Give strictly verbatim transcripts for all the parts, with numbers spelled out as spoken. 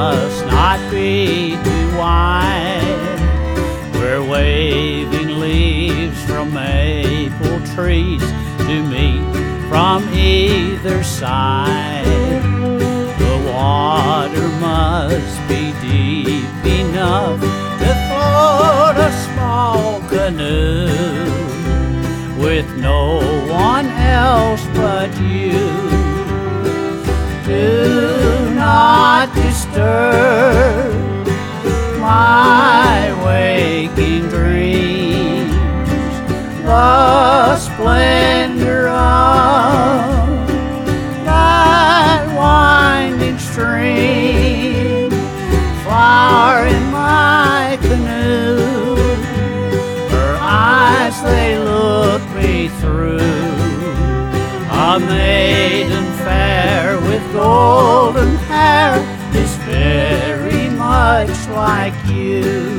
must not be too wide, where waving leaves from maple trees to meet from either side. The water must be deep enough to float a small canoe, with no one else but you. Do not disturb my waking dreams, the splendor of that winding stream. Flower in my canoe, her eyes they look me through. A maiden fair with golden hair is very much like you.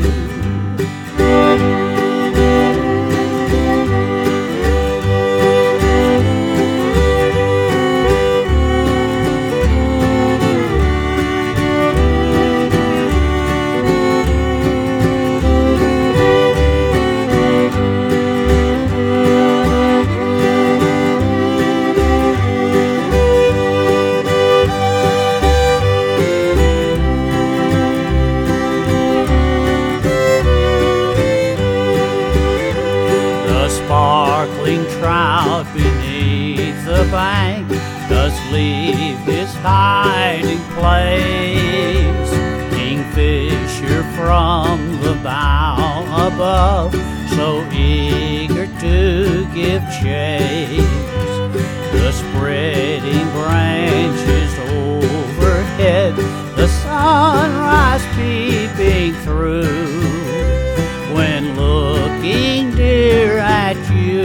Sparkling trout beneath the bank does leave his hiding place. Kingfisher from the bough above, so eager to give chase. The spreading branches overhead, the sunrise peeping through. When looking dear at you,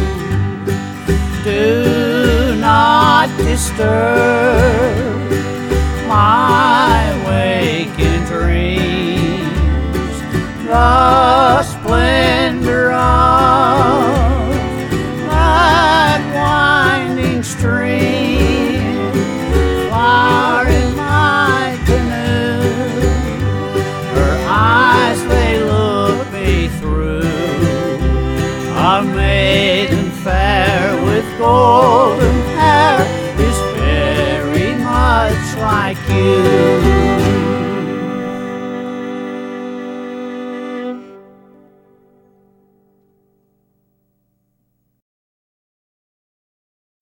do not disturb my waking dreams, the splendor of that winding stream. Flower in my canoe, her eyes they look me through. A maiden fair with golden hair is very much like you.